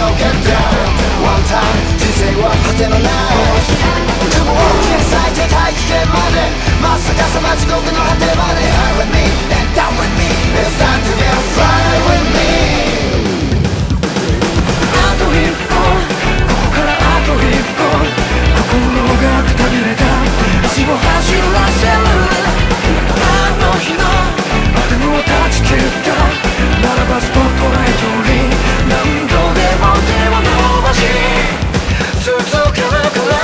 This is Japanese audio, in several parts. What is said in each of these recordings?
get down One time 人生は果てのない雲を消されて大気圏まで真っ逆さま地獄の果てまで High with me and down with me It's time to get fly with me あと一歩ここからあと一歩心がくたびれた足を走らせるあの日のあれを断ち切ったならばスポットライトに何度でも手を伸ばし続けるから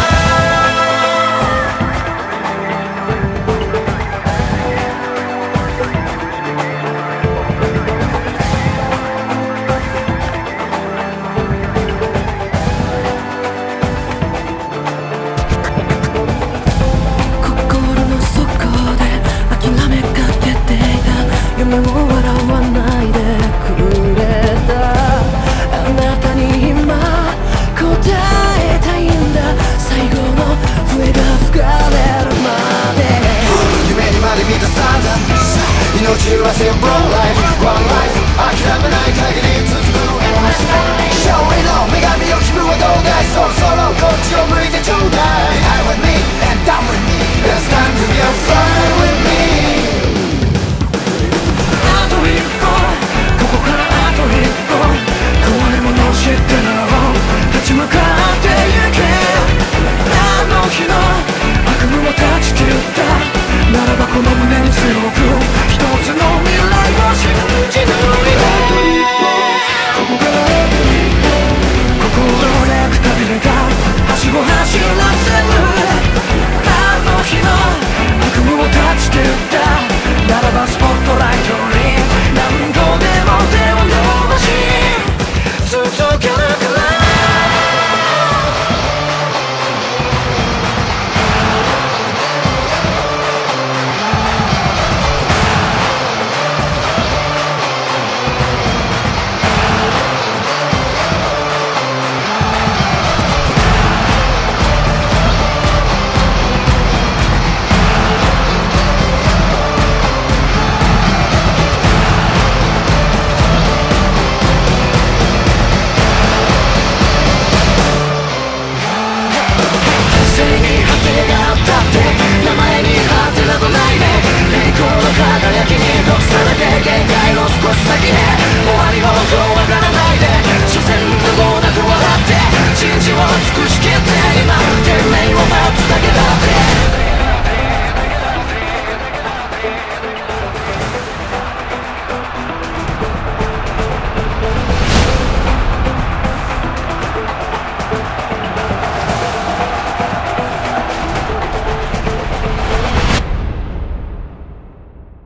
夢を笑わないでくれたあなたに今答えたいんだ最後の笛が吹かれるまで夢にまで満たされた命はセブンライフワンライフ諦めない限り続く